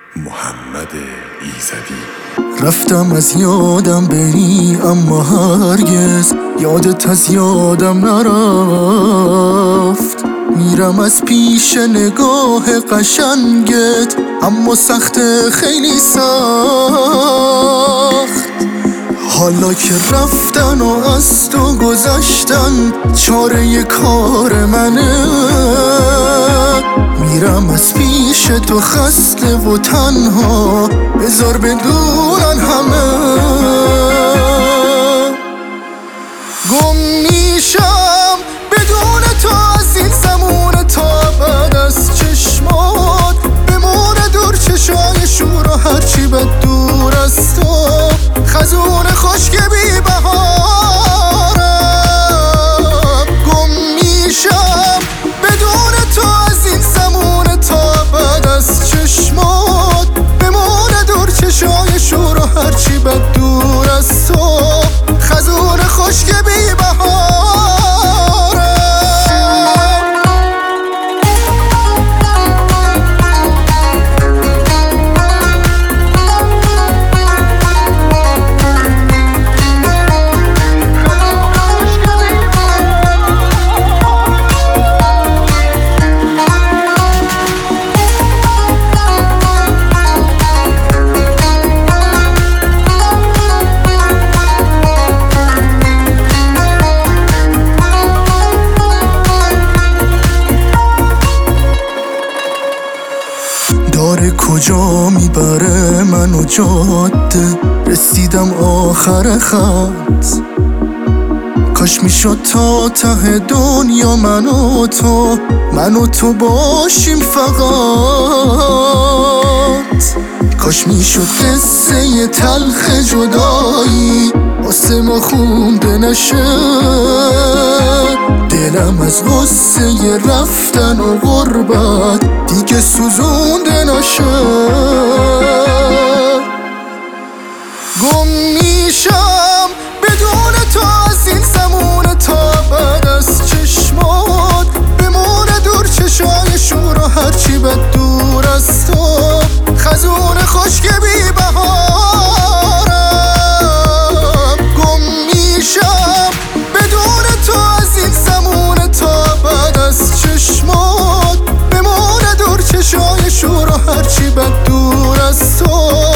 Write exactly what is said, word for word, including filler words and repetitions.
محمد ایزدی. رفتم از یادم بری اما هرگز یادت از یادم نرفت. میرم از پیش نگاه قشنگت اما سخت، خیلی سخت. حالا که رفتن و از تو گذشتن چاره کار منه. میرم از پیش تو خسته و تنها، بذار بدونن همه. گم میشم بدون تو از این زمون تا بعد از چشمات بمونه دور چشای شور و هرچی بد دور از تو. خزون خشک بی بهارم. گم میشم بدون تو از این زمون تا بعد از چشمات بمونه دور چشای شور و هرچی بد دور از تو. خزون خشک بی بهارم. داره کجا میبره منو جاده، رسیدم آخر خط. کاش میشد تا ته دنیا من و تو، من و تو باشیم فقط. کاش میشد قصه تلخ جدایی واسه ما خونده نشه. دلم از غصه رفتن و غربت دیگه سوزونده نشه. گم میشم بدون تو از این زمون تا بعد از چشمات بمونه دور چشای شور و هرچی بد دور از تو. خزون خشک بی بهارم. گم میشم بدون تو از این زمون تا بعد از چشمات بمونه دور چشای شور و هرچی بد دور از تو.